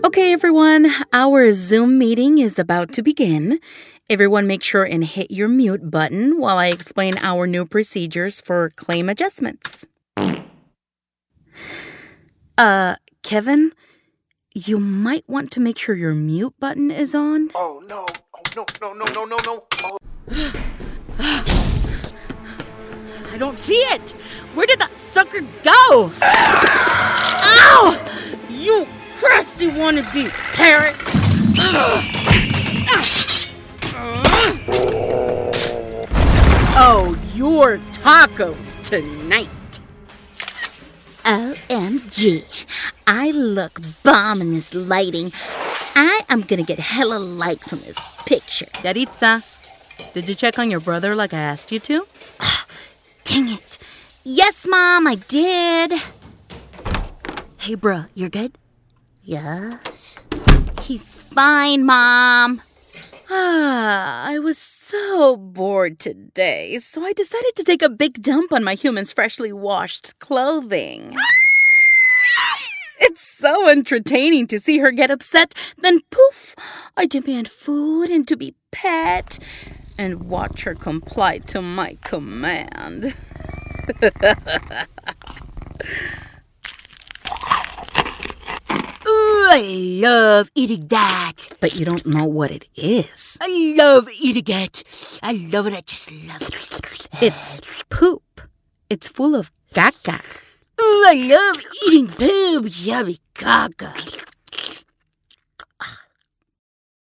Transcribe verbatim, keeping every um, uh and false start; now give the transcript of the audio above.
Okay, everyone, our Zoom meeting is about to begin. Everyone make sure and hit your mute button while I explain our new procedures for claim adjustments. Uh, Kevin, you might want to make sure your mute button is on. Oh, no. Oh, no, no, no, no, no, no. Oh. I don't see it. Where did that sucker go? Ow! You crusty wannabe parrot! Oh, your tacos tonight. O M G, I look bomb in this lighting. I am gonna get hella likes on this picture. Yaritza, did you check on your brother like I asked you to? Dang it. Yes, Mom, I did. Hey, bruh, you're good? Yes. He's fine, Mom. Ah, I was so bored today, so I decided to take a big dump on my human's freshly washed clothing. It's so entertaining to see her get upset, then poof, I demand food and to be pet, and watch her comply to my command. Ooh, I love eating that. But you don't know what it is. I love eating it. I love it. I just love it. It's poop. It's full of caca. Ooh, I love eating poop. Yummy caca.